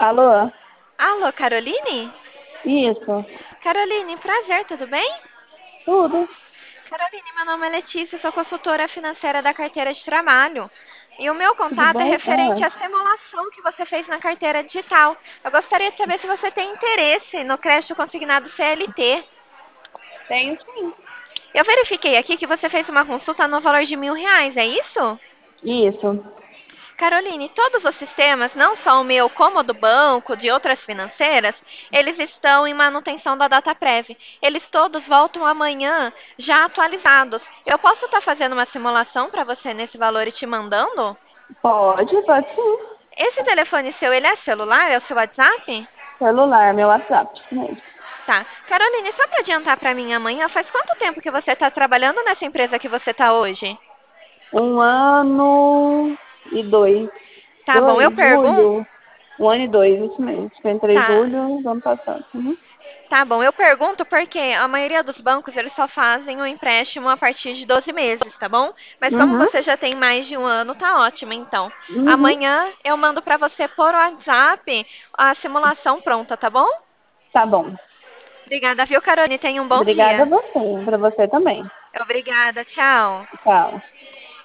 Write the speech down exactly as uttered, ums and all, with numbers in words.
Alô? Alô, Caroline? Isso. Caroline, prazer, tudo bem? Tudo. Caroline, meu nome é Letícia, sou consultora financeira da carteira de trabalho. E o meu Tudo contato é bem? referente Ah, à simulação que você fez na carteira digital. Eu gostaria de saber se você tem interesse no crédito consignado C L T. tenho sim. Eu verifiquei aqui que você fez uma consulta no valor de mil reais, é isso? Isso. Caroline, todos os sistemas, não só o meu, como o do banco, de outras financeiras, eles estão em manutenção da data prévia. Eles todos voltam amanhã já atualizados. Eu posso estar fazendo uma simulação para você nesse valor e te mandando? Pode, pode sim. Esse telefone seu, ele é celular? É o seu WhatsApp? Celular, meu WhatsApp. Mesmo. Tá. Caroline, só para adiantar para mim amanhã, faz quanto tempo que você está trabalhando nessa empresa que você está hoje? Um ano e dois. Tá bom, eu Dois, pergunto. julho. Um ano e dois, isso mesmo. Eu entrei em Tá. julho do ano passado. Uhum. Tá bom, eu pergunto porque a maioria dos bancos eles só fazem o empréstimo a partir de doze meses, tá bom? Mas como Uhum. você já tem mais de um ano, tá ótimo, então. Uhum. Amanhã eu mando pra você por WhatsApp a simulação pronta, tá bom? Tá bom. Obrigada, viu, Carone? Tenha um bom Obrigada a dia. você. Pra você também. Obrigada, tchau. Tchau.